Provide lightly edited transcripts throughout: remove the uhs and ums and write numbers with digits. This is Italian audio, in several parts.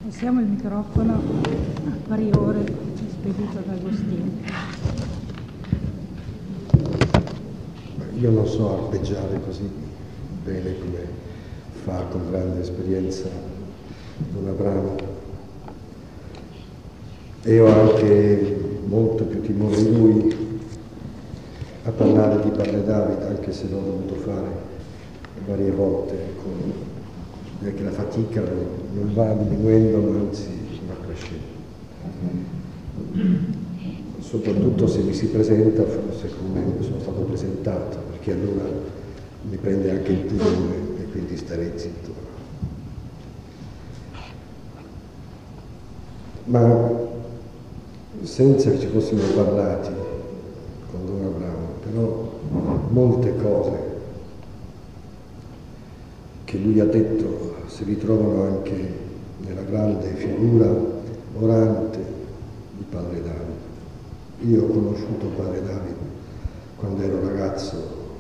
Passiamo il microfono al Priore spedito da Agostino. Io non so arpeggiare così bene come fa con grande esperienza Don Abramo, e ho anche molto più timore di lui a parlare di Padre David, anche se l'ho dovuto fare varie volte, perché la fatica non va diminuendo, ma anzi va crescendo. Soprattutto se mi si presenta, forse come sono stato presentato, perché allora mi prende anche il pudore e quindi starei zitto. Ma senza che ci fossimo parlati con Don Abramo, però molte cose che lui ha detto si ritrovano anche nella grande figura orante di Padre David. Io ho conosciuto Padre David quando ero ragazzo,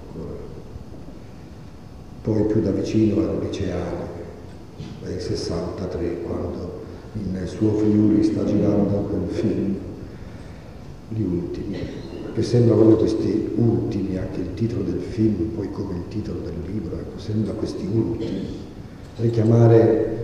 poi più da vicino ero liceale, nel 63, quando in suo Friuli sta girando quel film, Gli Ultimi, che sembra proprio questi ultimi, anche il titolo del film, poi come il titolo del libro, ecco, sembra questi ultimi, richiamare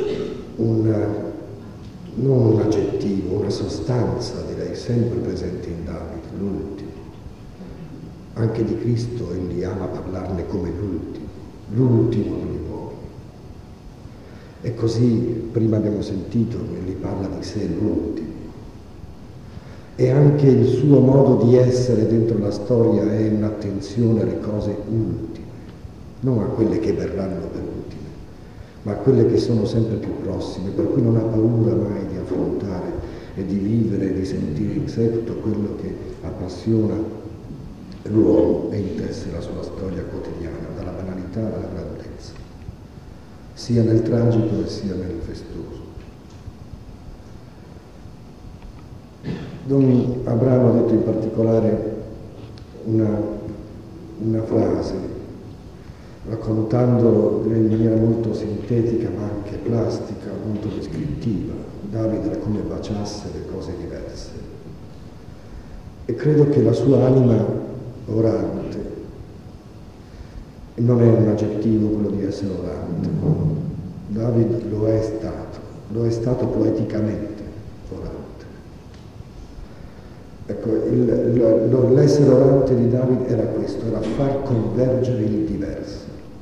non un aggettivo, una sostanza, direi, sempre presente in David, l'ultimo. Anche di Cristo egli ama parlarne come l'ultimo degli uomini. E così, prima abbiamo sentito, egli parla di sé l'ultimo. E anche il suo modo di essere dentro la storia è un'attenzione alle cose ultime, non a quelle che verranno per ultime, ma a quelle che sono sempre più prossime, per cui non ha paura mai di affrontare e di vivere e di sentire in sé tutto quello che appassiona l'uomo e intesse la sua storia quotidiana, dalla banalità alla grandezza, sia nel tragico e sia nel festoso. Don Abramo ha detto in particolare una frase, raccontando in maniera molto sintetica ma anche plastica, molto descrittiva, Davide come baciasse le cose diverse. E credo che la sua anima orante, non è un aggettivo quello di essere orante, Davide lo è stato poeticamente orante. Ecco, l'essere orante di Davide era questo, era far convergere il diverso.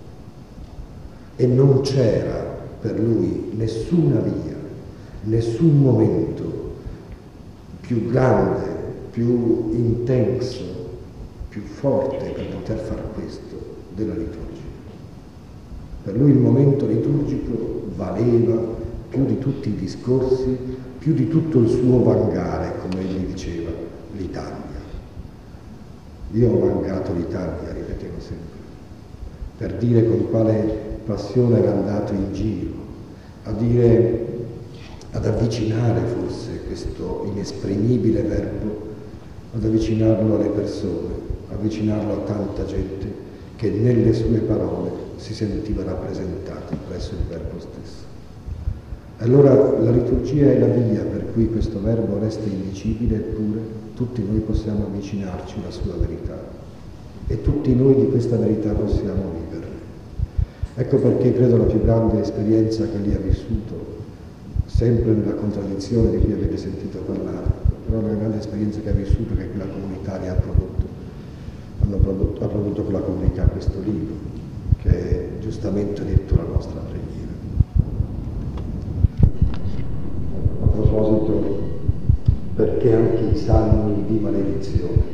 E non c'era per lui nessuna via, nessun momento più grande, più intenso, più forte per poter fare questo della liturgia. Per lui il momento liturgico valeva più di tutti i discorsi, più di tutto il suo vangare, come egli diceva, l'Italia. Io ho vangato l'Italia, ripetevo sempre, per dire con quale passione era andato in giro, ad avvicinare forse questo inesprimibile verbo, ad avvicinarlo alle persone, avvicinarlo a tanta gente che nelle sue parole si sentiva rappresentata presso il verbo stesso. Allora la liturgia è la via per cui questo verbo resta indicibile, eppure tutti noi possiamo avvicinarci alla sua verità e tutti noi di questa verità possiamo vivere. Ecco perché credo la più grande esperienza che lì ha vissuto, sempre nella contraddizione di cui avete sentito parlare, però la grande esperienza che ha vissuto, che quella comunitaria ha prodotto con la comunità questo libro, che è giustamente detto la nostra preghiera. A proposito, perché anche i salmi di maledizione?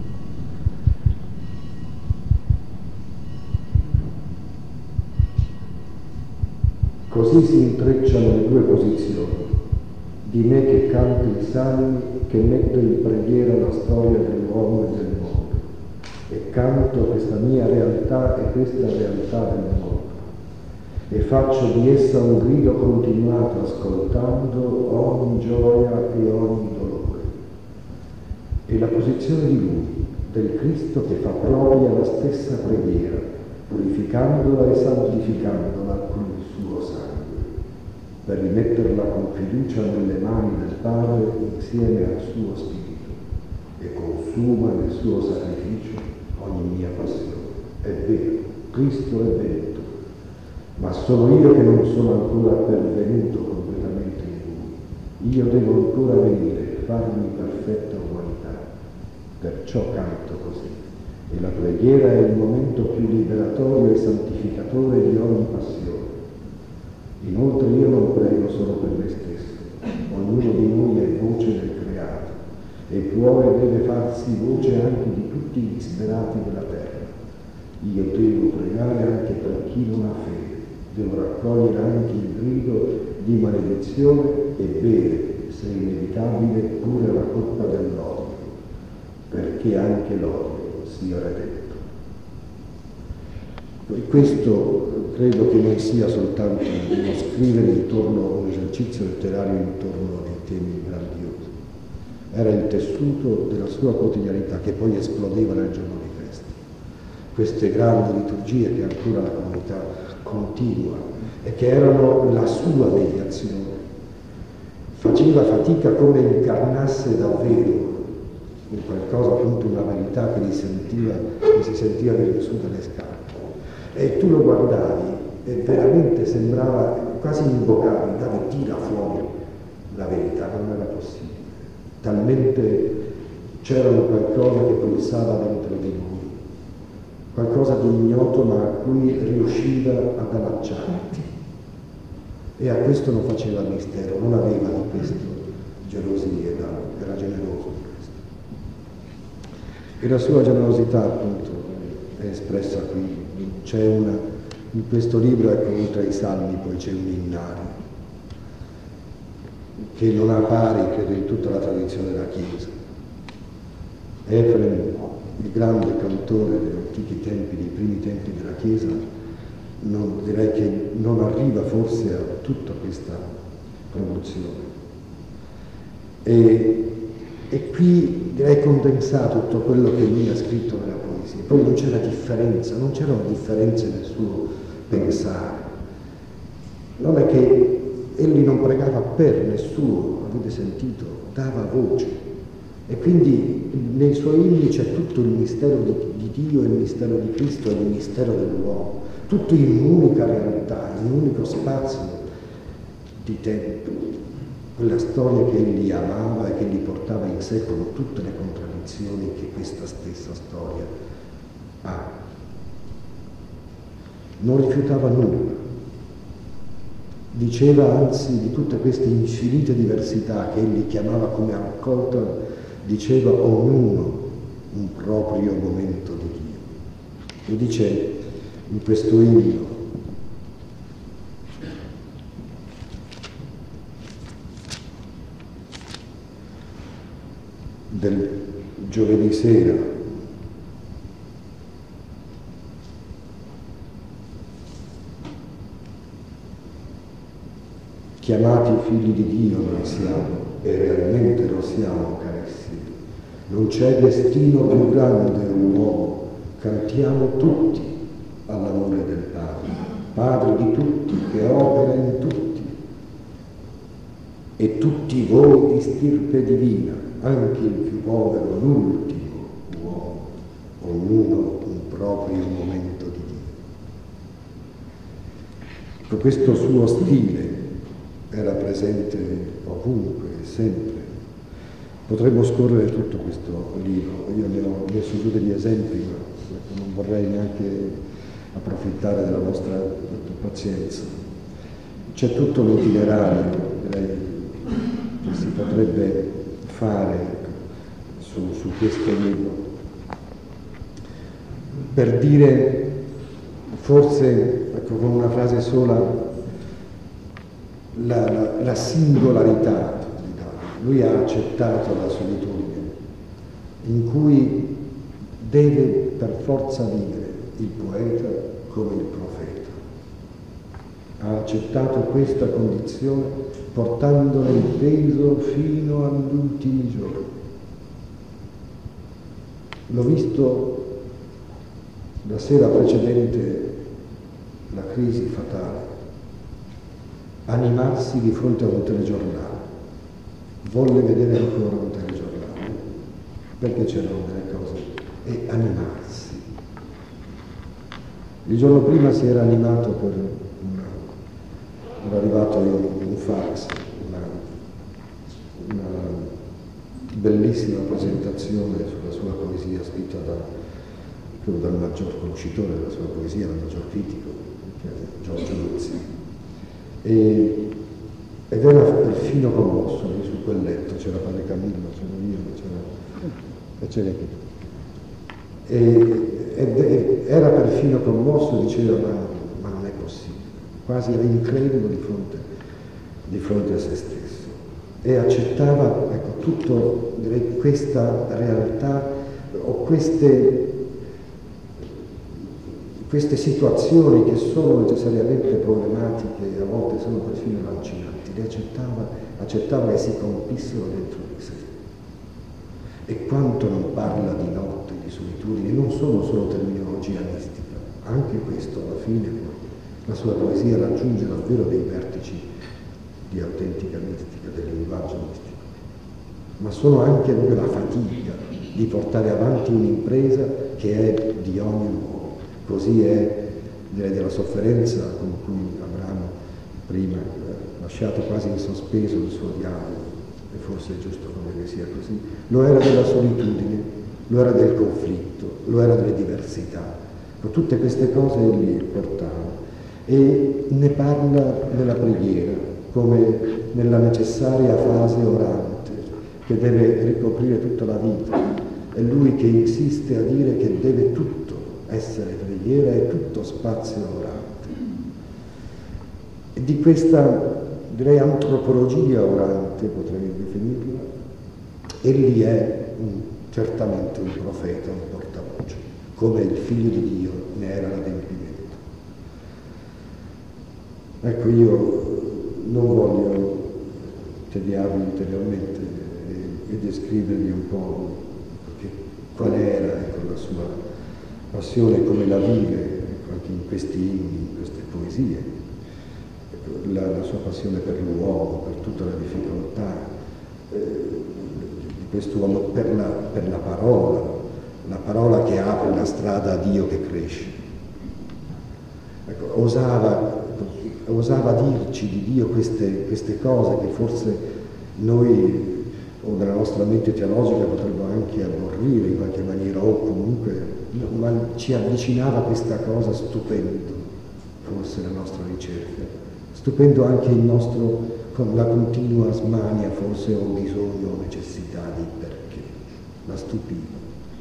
Così si intrecciano le due posizioni, di me che canto i salmi, che metto in preghiera la storia dell'uomo e del mondo, e canto questa mia realtà e questa realtà del mondo, e faccio di essa un grido continuato ascoltando ogni gioia e ogni dolore. E la posizione di lui, del Cristo che fa propria la stessa preghiera, purificandola e santificandola con il suo sangue. per rimetterla con fiducia nelle mani del Padre insieme al suo Spirito, e consuma nel suo sacrificio ogni mia passione. È vero, Cristo è venuto, ma sono io che non sono ancora pervenuto completamente in Lui. Io devo ancora venire e farmi perfetta umanità. Perciò canto così. E la preghiera è il momento più liberatorio e santificatore di ogni passione. Inoltre io non prego solo per me stesso. Ognuno di noi è voce del creato e può e deve farsi voce anche di tutti gli disperati della terra. Io devo pregare anche per chi non ha fede. Devo raccogliere anche il grido di maledizione e bere, se inevitabile, pure la colpa dell'odio, perché anche l'odio sia redento. E questo credo che non sia soltanto uno scrivere intorno, un esercizio letterario intorno a dei temi grandiosi. Era il tessuto della sua quotidianità che poi esplodeva nel giorno di festa. Queste grandi liturgie che ancora la comunità continua e che erano la sua mediazione. Faceva fatica come incarnasse davvero in qualcosa, appunto una verità che si sentiva venire su dalle scarpe. E tu lo guardavi e veramente sembrava, quasi invocavi, tira fuori la verità, non era possibile. Talmente c'era un qualcosa che pulsava dentro di lui, qualcosa di ignoto ma a cui riusciva ad allacciarti. E a questo non faceva mistero, non aveva di questo gelosia, era generoso di questo. E la sua generosità appunto è espressa qui. C'è in questo libro, ecco, oltre ai salmi poi c'è un innario che non ha pari, credo, in tutta la tradizione della Chiesa. Efrem, il grande cantore degli antichi tempi, dei primi tempi della Chiesa, direi che non arriva forse a tutta questa produzione. E qui direi condensa tutto quello che lui ha scritto nella poesia. Poi non c'era differenza, non c'erano differenze nel suo pensare. Non è che egli non pregava per nessuno, avete sentito, dava voce. E quindi nei suoi inni c'è tutto il mistero di Dio, il mistero di Cristo e il mistero dell'uomo, tutto in un'unica realtà, in un unico spazio di tempo. Quella storia che egli amava e che gli portava in sé con tutte le contraddizioni che questa stessa storia ha. Non rifiutava nulla. Diceva anzi di tutte queste infinite diversità che egli chiamava come raccolta, diceva ognuno un proprio momento di Dio. E dice in questo inno: del giovedì sera, chiamati figli di Dio noi siamo, e realmente lo siamo, carissimi. Non c'è destino più grande un uomo, cantiamo tutti all'amore del Padre, Padre di tutti, che opera in tutti, e tutti voi di stirpe divina, anche il più povero, l'ultimo uomo, ognuno un proprio momento di Dio. Ecco, questo suo stile era presente ovunque, sempre. Potremmo scorrere tutto questo libro, io ne ho messo giù degli esempi, ma non vorrei neanche approfittare della vostra pazienza. C'è tutto l'itinerario, direi, che si potrebbe fare su questo libro, per dire forse, ecco, con una frase sola, la singolarità di Davide. Lui ha accettato la solitudine in cui deve per forza vivere il poeta come il profeta. Ha accettato questa condizione portandone il peso fino agli ultimi giorni. L'ho visto la sera precedente la crisi fatale. animarsi di fronte a un telegiornale. Volle vedere ancora un telegiornale, perché c'erano delle cose, e animarsi. Il giorno prima si era animato per era arrivato un fax, una bellissima presentazione sulla sua poesia scritta credo dal maggior conoscitore della sua poesia, dal maggior critico, che è Giorgio Nuzzi. Ed era perfino commosso, lì su quel letto c'era padre Camillo, c'era io, ed era perfino commosso, diceva ma non è possibile, quasi era incredulo di fronte a se stesso, e accettava, ecco, tutto, direi, questa realtà o queste situazioni che sono necessariamente problematiche e a volte sono perfino lancinanti, le accettava che si compissero dentro di sé. E quanto non parla di notte, di solitudine, non sono solo terminologia mistica, anche questo alla fine la sua poesia raggiunge davvero dei vertici di autentica mistica, del linguaggio mistico, ma sono anche proprio la fatica di portare avanti un'impresa che è di ogni uomo. Così è, direi, della sofferenza con cui Abramo prima lasciato quasi in sospeso il suo dialogo, e forse è giusto che sia così, lo era della solitudine, lo era del conflitto, lo era delle diversità, ma tutte queste cose egli portava, e ne parla nella preghiera come nella necessaria fase orante che deve ricoprire tutta la vita. È lui che insiste a dire che deve tutto essere preghiera e tutto spazio orante. E di questa, direi, antropologia orante, potrei definirla, egli è certamente un profeta, un portavoce, come il figlio di Dio ne era l'adempimento. Ecco, io non voglio tediarvi ulteriormente e descrivervi un po' qual era, ecco, la sua passione, come la vive, ecco, anche in questi inni, in queste poesie, ecco, la sua passione per l'uomo, per tutta la difficoltà di quest'uomo, per la parola che apre la strada a Dio che cresce. Ecco, osava dirci di Dio queste cose che forse noi o nella nostra mente teologica potremmo anche aborrire in qualche maniera, o comunque ma ci avvicinava questa cosa, stupendo forse la nostra ricerca, stupendo anche il nostro, con la continua smania forse o bisogno o necessità di perché, la stupiva.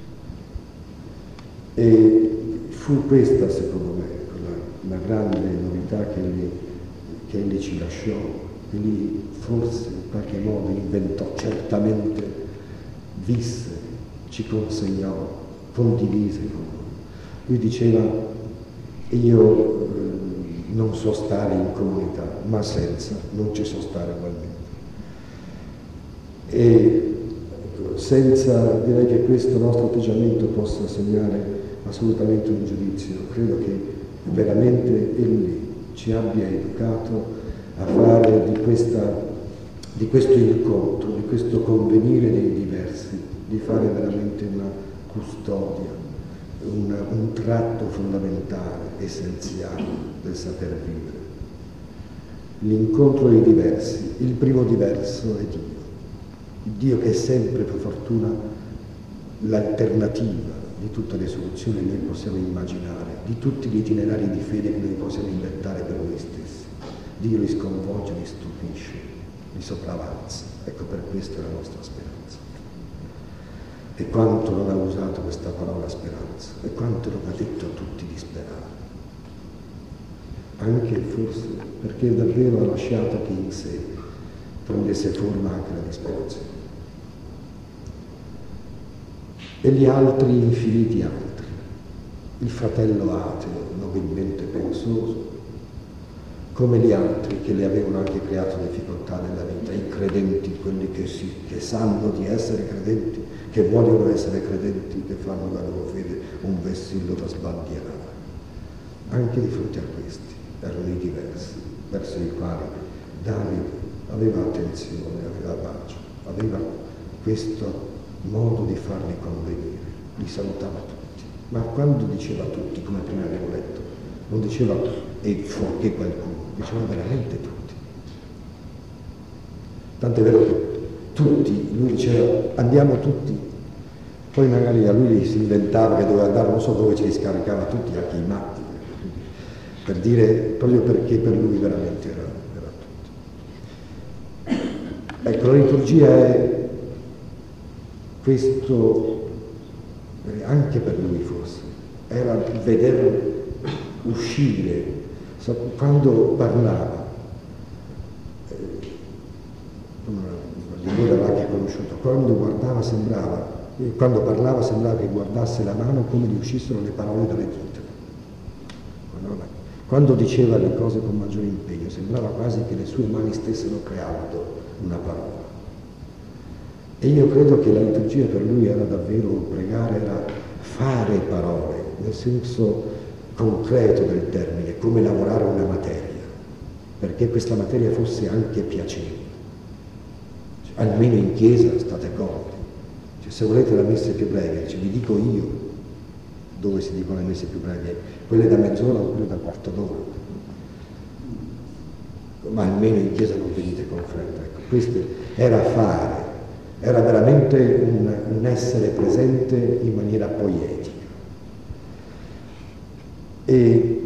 E fu questa, secondo me, la grande novità che egli ci lasciò, che egli forse in qualche modo inventò, certamente visse, ci consegnò, condivise con noi. Lui diceva: io non so stare in comunità, ma senza non ci so stare ugualmente. E senza, direi che questo nostro atteggiamento possa segnare assolutamente un giudizio. Credo che veramente egli ci abbia educato a fare di questo incontro, di questo convenire dei diversi, di fare veramente una custodia, un tratto fondamentale, essenziale del saper vivere. L'incontro dei diversi, il primo diverso è Dio. Il Dio che è sempre, per fortuna, l'alternativa di tutte le soluzioni che noi possiamo immaginare, di tutti gli itinerari di fede che noi possiamo inventare per noi stessi. Dio li sconvolge, li stupisce, li sopravanza. Ecco, per questo è la nostra speranza. E quanto non ha usato questa parola speranza, e quanto non ha detto a tutti di sperare. Anche forse perché davvero ha lasciato che in sé prendesse forma anche la disperazione. E gli altri, infiniti altri, il fratello ateo, nobilmente pensoso, come gli altri che le avevano anche creato difficoltà nella vita, i credenti, quelli che sanno di essere credenti, che vogliono essere credenti, che fanno la loro fede un vessillo da sbandierare. Anche di fronte a questi erano i diversi, verso i quali Davide aveva attenzione, aveva pace, aveva questo modo di farli convenire, li salutava tutti, ma quando diceva tutti, come prima abbiamo letto, non diceva e fuorché qualcuno, diceva veramente tutti. Tant'è vero che tutti, lui diceva andiamo tutti, poi magari a lui si inventava che doveva andare, non so dove ci scaricava tutti, anche i matti, per dire, proprio perché per lui veramente era tutti. Ecco, la liturgia è questo, anche per lui forse, era vederlo uscire, quando parlava, lui l'aveva anche conosciuto, quando parlava sembrava che guardasse la mano come gli uscissero le parole dalle dita. Quando diceva le cose con maggiore impegno, sembrava quasi che le sue mani stessero creando una parola. E io credo che la liturgia per lui era davvero pregare, era fare parole, nel senso concreto del termine, come lavorare una materia, perché questa materia fosse anche piacevole. Cioè, almeno in chiesa state comodi. Cioè, se volete la messa più breve, vi dico io dove si dicono le messe più brevi, quelle da mezz'ora o quelle da quarto d'ora. Ma almeno in chiesa non venite con fretta. Ecco, questo era fare, era veramente un essere presente in maniera poetica. E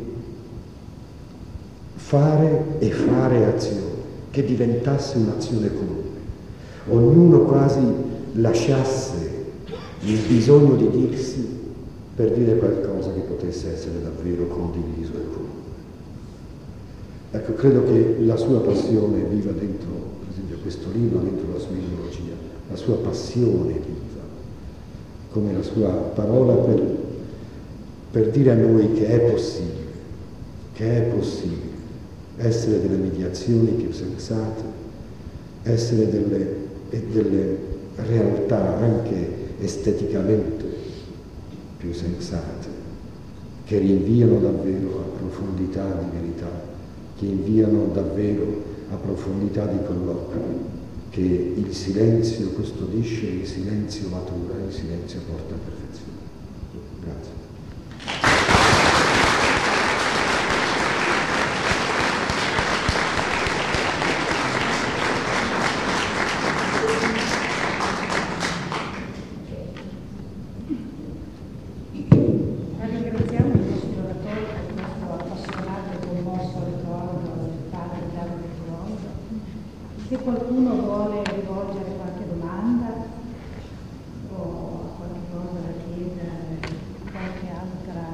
fare azione, che diventasse un'azione comune. Ognuno quasi lasciasse il bisogno di dirsi per dire qualcosa che potesse essere davvero condiviso e comune. Ecco, credo che la sua passione viva dentro, per esempio, questo libro, dentro la sua ideologia, la sua passione viva, come la sua parola per dire a noi che è possibile essere delle mediazioni più sensate, essere delle realtà anche esteticamente più sensate, che rinviano davvero a profondità di verità, che inviano davvero a profondità di colloquio, che il silenzio custodisce, il silenzio matura, il silenzio porta a perfezione. Grazie. Se qualcuno vuole rivolgere qualche domanda o qualche cosa da chiedere, qualche altra.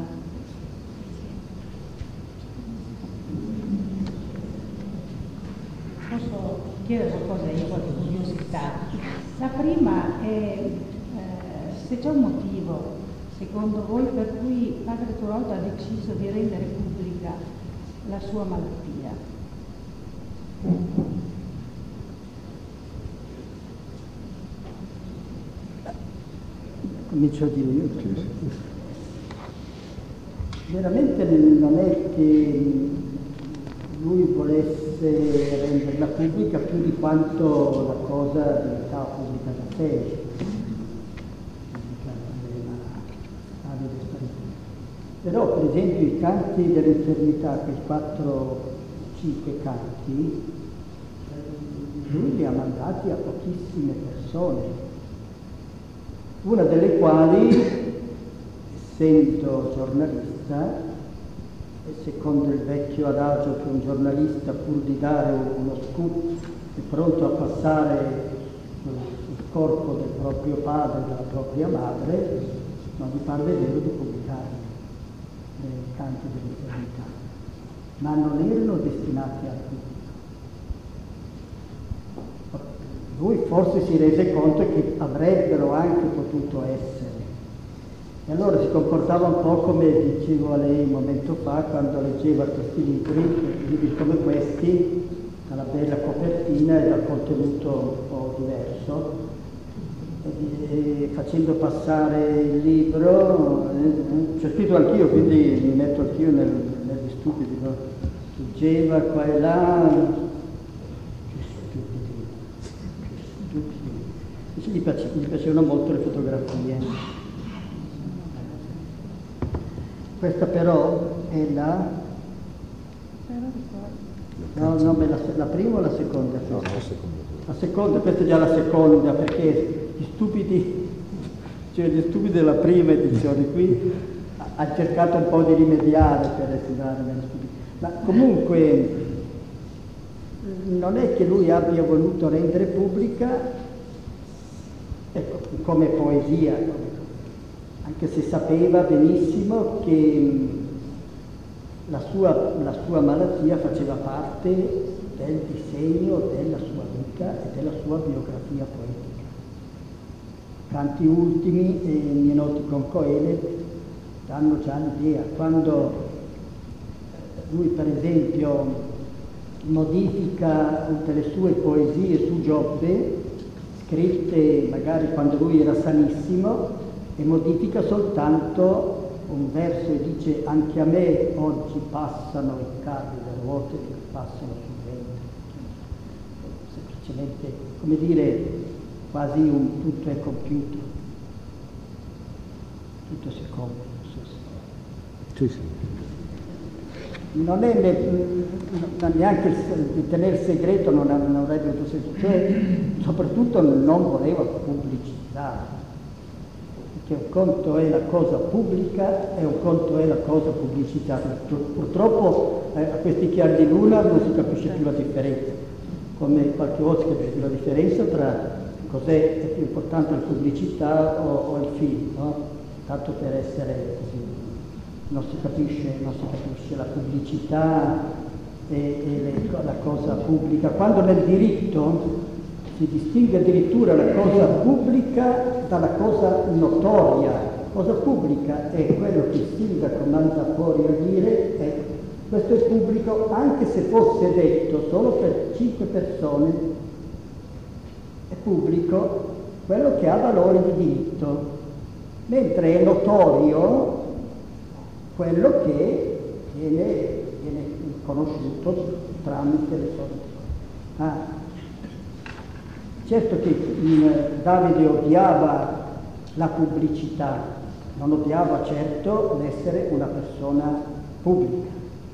Posso chiedere qualcosa io, qualche curiosità. La prima è se c'è un motivo, secondo voi, per cui Padre Turoldo ha deciso di rendere pubblica la sua malattia. Comincio a dire io. Veramente non è che lui volesse renderla pubblica più di quanto la cosa diventava pubblica da sé. Però per esempio i canti dell'infermità, quei 4-5 canti, lui li ha mandati a pochissime persone. Una delle quali, essendo giornalista, e secondo il vecchio adagio che un giornalista, pur di dare uno scoop, è pronto a passare sul corpo del proprio padre, della propria madre, non gli parve vero di pubblicare i canti dell'infermità, ma non erano destinati al pubblico. Lui forse si rese conto che avrebbero anche potuto essere. E allora si comportava un po' come dicevo a lei un momento fa, quando leggeva questi libri come questi, dalla bella copertina e dal contenuto un po' diverso, e facendo passare il libro, c'ho scritto anch'io, quindi mi metto anch'io negli studi, leggeva qua e là, gli piacevano molto le fotografie. Questa però è la... No, la prima o la seconda? No, la seconda. La seconda, questa è già la seconda, perché gli stupidi della prima edizione qui ha cercato un po' di rimediare per essere meno stupidi. Ma comunque non è che lui abbia voluto rendere pubblica, ecco, come poesia, anche se sapeva benissimo che la sua malattia faceva parte del disegno della sua vita e della sua biografia poetica. Canti ultimi e miei noti con Coelet danno già l'idea. Quando lui, per esempio, modifica delle sue poesie su Giobbe, scritte magari quando lui era sanissimo, e modifica soltanto un verso e dice: anche a me oggi passano i carri le ruote che passano sul vento. Semplicemente, come dire, quasi un tutto è compiuto, tutto si compie. Sì, sì. Non è neanche il tenere segreto, non avrebbe avuto senso, cioè soprattutto non voleva pubblicizzare. Perché un conto è la cosa pubblica e un conto è la cosa pubblicizzata. Purtroppo a questi chiari di luna non si capisce più la differenza, come qualche volta si capisce più la differenza tra cos'è più importante, la pubblicità o il film, no? Tanto per essere così, non si capisce la pubblicità e la cosa pubblica. Quando nel diritto si distingue addirittura la cosa pubblica dalla cosa notoria. Cosa pubblica è quello che il sindaco manda fuori a dire, questo è pubblico anche se fosse detto solo per 5 persone, è pubblico quello che ha valore di diritto, mentre è notorio quello che viene conosciuto tramite le solite. Certo che Davide odiava la pubblicità, non odiava certo l'essere una persona pubblica,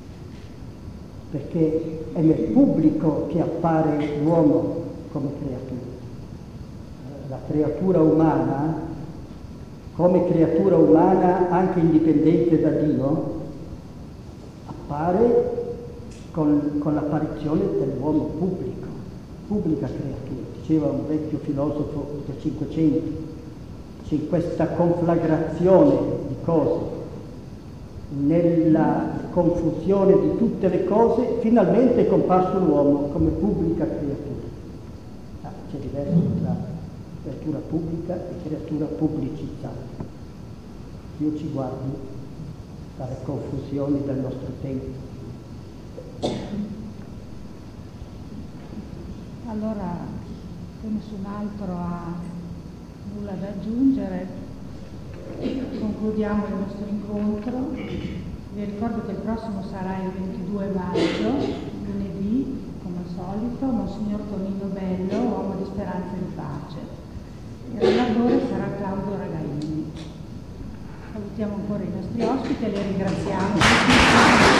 perché è nel pubblico che appare l'uomo come creatura. La creatura umana, come creatura umana anche indipendente da Dio, appare con l'apparizione dell'uomo pubblico, pubblica creatura. Diceva un vecchio filosofo del Cinquecento, c'è questa conflagrazione di cose, nella confusione di tutte le cose, finalmente è comparso l'uomo come pubblica creatura. C'è diverso tra creatura pubblica e creatura pubblicizzata. Dio ci guardi dalle confusioni del nostro tempo. Allora, se nessun altro ha nulla da aggiungere, concludiamo il nostro incontro. Vi ricordo che il prossimo sarà il 22 maggio, lunedì, come al solito, Monsignor Tonino Bello, uomo di speranza e di pace. Il relatore sarà Claudio Ragaini. Salutiamo ancora i nostri ospiti e li ringraziamo.